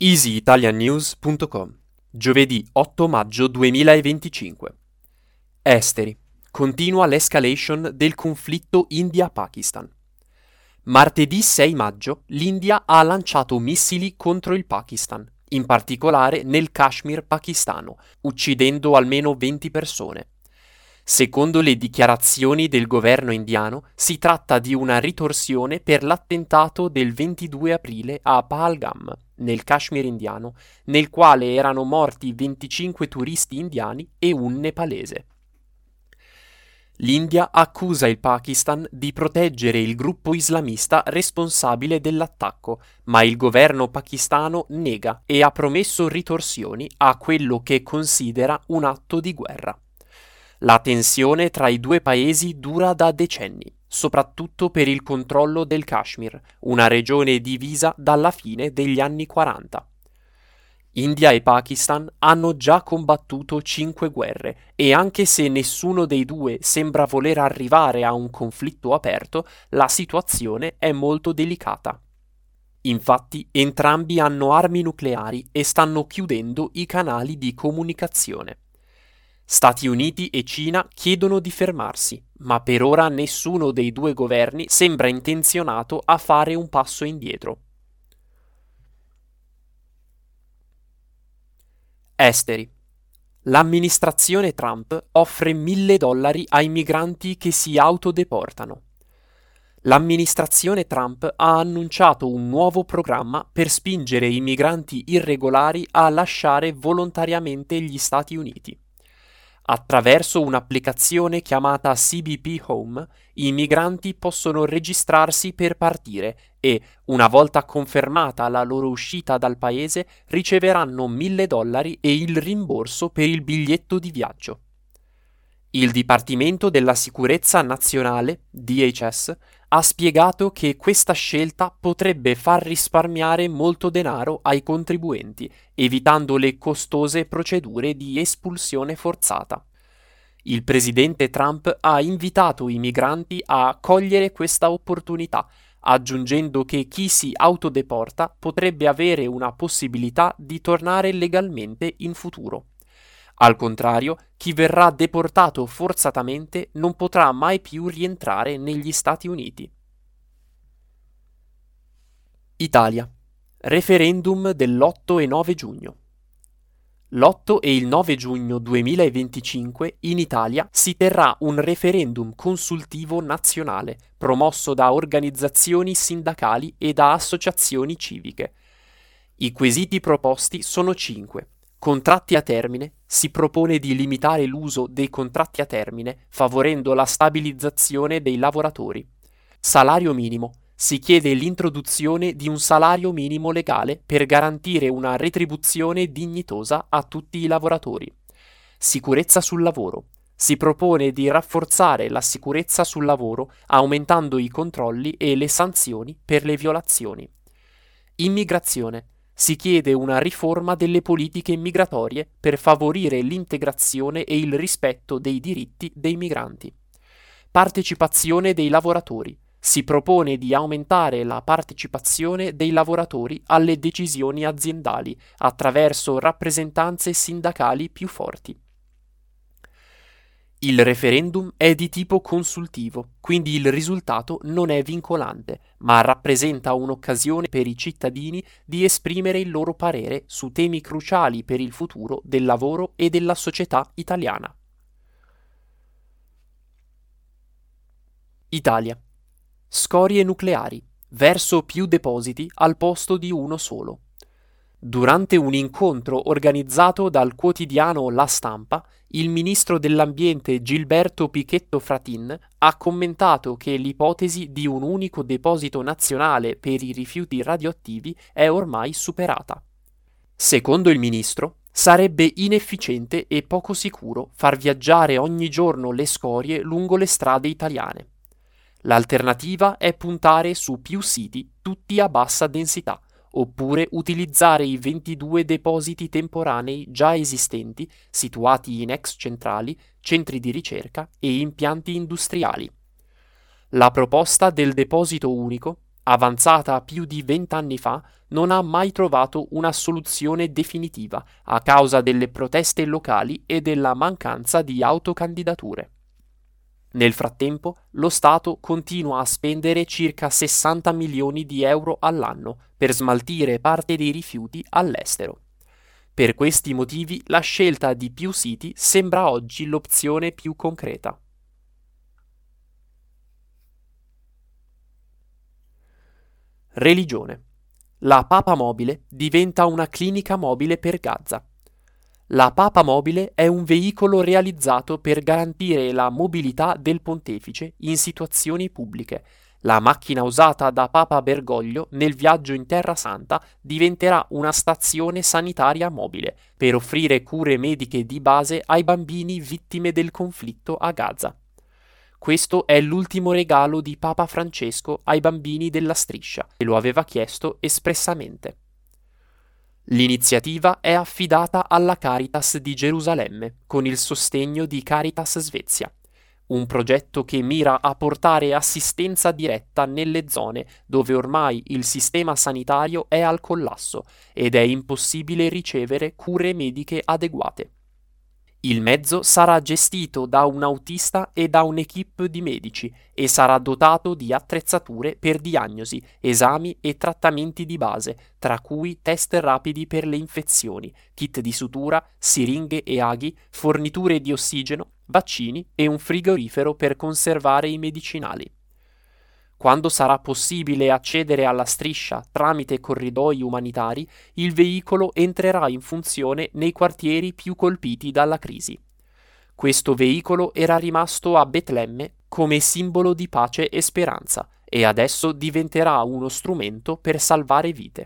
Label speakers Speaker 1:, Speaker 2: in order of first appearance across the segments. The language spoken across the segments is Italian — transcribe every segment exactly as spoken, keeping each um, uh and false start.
Speaker 1: easy italian news punto com, giovedì otto maggio duemilaventicinque. Esteri. Continua l'escalation del conflitto India-Pakistan. Martedì sei maggio l'India ha lanciato missili contro il Pakistan, in particolare nel Kashmir pakistano, uccidendo almeno venti persone. Secondo le dichiarazioni del governo indiano, si tratta di una ritorsione per l'attentato del ventidue aprile a Pahalgam, nel Kashmir indiano, nel quale erano morti venticinque turisti indiani e un nepalese. L'India accusa il Pakistan di proteggere il gruppo islamista responsabile dell'attacco, ma il governo pakistano nega e ha promesso ritorsioni a quello che considera un atto di guerra. La tensione tra i due paesi dura da decenni, soprattutto per il controllo del Kashmir, una regione divisa dalla fine degli anni quaranta. India e Pakistan hanno già combattuto cinque guerre e anche se nessuno dei due sembra voler arrivare a un conflitto aperto, la situazione è molto delicata. Infatti, entrambi hanno armi nucleari e stanno chiudendo i canali di comunicazione. Stati Uniti e Cina chiedono di fermarsi, ma per ora nessuno dei due governi sembra intenzionato a fare un passo indietro. Esteri. L'amministrazione Trump offre mille dollari ai migranti che si autodeportano. L'amministrazione Trump ha annunciato un nuovo programma per spingere i migranti irregolari a lasciare volontariamente gli Stati Uniti. Attraverso un'applicazione chiamata C B P Home, i migranti possono registrarsi per partire e, una volta confermata la loro uscita dal paese, riceveranno mille dollari e il rimborso per il biglietto di viaggio. Il Dipartimento della Sicurezza Nazionale, D H S, ha spiegato che questa scelta potrebbe far risparmiare molto denaro ai contribuenti, evitando le costose procedure di espulsione forzata. Il presidente Trump ha invitato i migranti a cogliere questa opportunità, aggiungendo che chi si autodeporta potrebbe avere una possibilità di tornare legalmente in futuro. Al contrario, chi verrà deportato forzatamente non potrà mai più rientrare negli Stati Uniti. Italia. Referendum dell'otto e nove giugno. L'otto e il nove giugno duemilaventicinque in Italia si terrà un referendum consultivo nazionale promosso da organizzazioni sindacali e da associazioni civiche. I quesiti proposti sono cinque. Contratti a termine. Si propone di limitare l'uso dei contratti a termine, favorendo la stabilizzazione dei lavoratori. Salario minimo. Si chiede l'introduzione di un salario minimo legale per garantire una retribuzione dignitosa a tutti i lavoratori. Sicurezza sul lavoro. Si propone di rafforzare la sicurezza sul lavoro aumentando i controlli e le sanzioni per le violazioni. Immigrazione. Si chiede una riforma delle politiche migratorie per favorire l'integrazione e il rispetto dei diritti dei migranti. Partecipazione dei lavoratori. Si propone di aumentare la partecipazione dei lavoratori alle decisioni aziendali attraverso rappresentanze sindacali più forti. Il referendum è di tipo consultivo, quindi il risultato non è vincolante, ma rappresenta un'occasione per i cittadini di esprimere il loro parere su temi cruciali per il futuro del lavoro e della società italiana. Italia. Scorie nucleari. Verso più depositi al posto di uno solo. Durante un incontro organizzato dal quotidiano La Stampa, il ministro dell'Ambiente Gilberto Pichetto Fratin ha commentato che l'ipotesi di un unico deposito nazionale per i rifiuti radioattivi è ormai superata. Secondo il ministro, sarebbe inefficiente e poco sicuro far viaggiare ogni giorno le scorie lungo le strade italiane. L'alternativa è puntare su più siti, tutti a bassa densità, oppure utilizzare i ventidue depositi temporanei già esistenti, situati in ex centrali, centri di ricerca e impianti industriali. La proposta del deposito unico avanzata più di vent'anni fa, non ha mai trovato una soluzione definitiva a causa delle proteste locali e della mancanza di autocandidature. Nel frattempo, lo Stato continua a spendere circa sessanta milioni di euro all'anno per smaltire parte dei rifiuti all'estero. Per questi motivi la scelta di più siti sembra oggi l'opzione più concreta. Religione. La Papa Mobile diventa una clinica mobile per Gaza. La Papa Mobile è un veicolo realizzato per garantire la mobilità del pontefice in situazioni pubbliche. La macchina usata da Papa Bergoglio nel viaggio in Terra Santa diventerà una stazione sanitaria mobile per offrire cure mediche di base ai bambini vittime del conflitto a Gaza. Questo è l'ultimo regalo di Papa Francesco ai bambini della Striscia, e lo aveva chiesto espressamente. L'iniziativa è affidata alla Caritas di Gerusalemme con il sostegno di Caritas Svezia, un progetto che mira a portare assistenza diretta nelle zone dove ormai il sistema sanitario è al collasso ed è impossibile ricevere cure mediche adeguate. Il mezzo sarà gestito da un autista e da un'equipe di medici e sarà dotato di attrezzature per diagnosi, esami e trattamenti di base, tra cui test rapidi per le infezioni, kit di sutura, siringhe e aghi, forniture di ossigeno, vaccini e un frigorifero per conservare i medicinali. Quando sarà possibile accedere alla Striscia tramite corridoi umanitari, il veicolo entrerà in funzione nei quartieri più colpiti dalla crisi. Questo veicolo era rimasto a Betlemme come simbolo di pace e speranza e adesso diventerà uno strumento per salvare vite.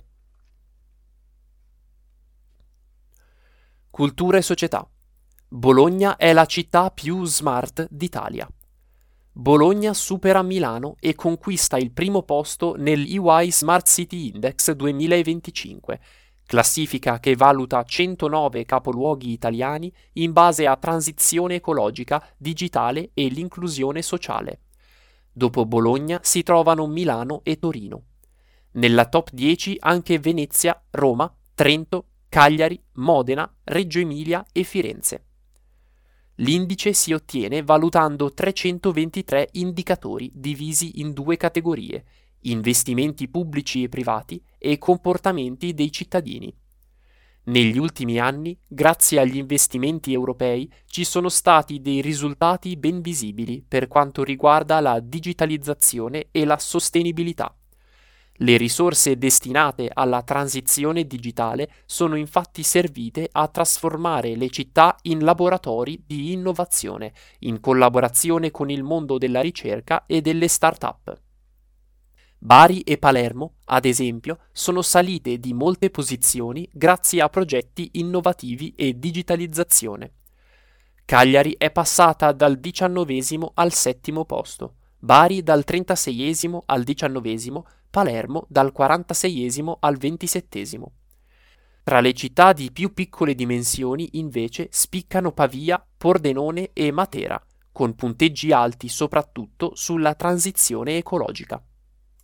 Speaker 1: Cultura e società. Bologna è la città più smart d'Italia. Bologna supera Milano e conquista il primo posto nell'E Y Smart City Index duemilaventicinque, classifica che valuta centonove capoluoghi italiani in base a transizione ecologica, digitale e l'inclusione sociale. Dopo Bologna si trovano Milano e Torino. Nella top dieci anche Venezia, Roma, Trento, Cagliari, Modena, Reggio Emilia e Firenze. L'indice si ottiene valutando trecentoventitré indicatori divisi in due categorie: investimenti pubblici e privati e comportamenti dei cittadini. Negli ultimi anni, grazie agli investimenti europei, ci sono stati dei risultati ben visibili per quanto riguarda la digitalizzazione e la sostenibilità. Le risorse destinate alla transizione digitale sono infatti servite a trasformare le città in laboratori di innovazione, in collaborazione con il mondo della ricerca e delle start-up. Bari e Palermo, ad esempio, sono salite di molte posizioni grazie a progetti innovativi e digitalizzazione. Cagliari è passata dal diciannovesimo al settimo posto, Bari dal trentaseiesimo al diciannovesimo, Palermo dal quarantaseiesimo al ventisettesimo. Tra le città di più piccole dimensioni, invece, spiccano Pavia, Pordenone e Matera, con punteggi alti soprattutto sulla transizione ecologica.